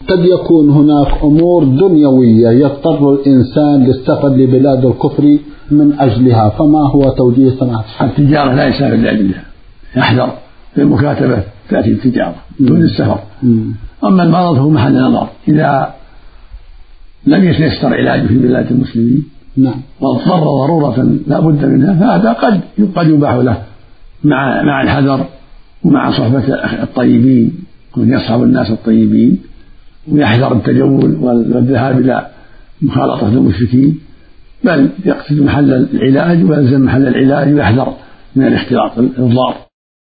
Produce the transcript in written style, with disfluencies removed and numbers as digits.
قد يكون هناك أمور دنيوية يضطر الإنسان للسفر لبلاد الكفر من أجلها، فما هو توجيه سماحة الشيخ؟ التجارة لا يسافر لأجلها، يحذر في المكاتبة تأتي التجارة دون السفر. أما المرض هو محل نظر، إذا لم يتيسر علاجه في بلاد المسلمين واضطر ضرورة لا بد منها، فهذا قد يباح له مع الحذر ومع صحبة الطيبين، ومن يصحب الناس الطيبين ويحذر التجول والذهاب إلى مخالطة المشركين، بل يقصد محل العلاج ويلزم محل العلاج ويحذر من الاختلاط الضار.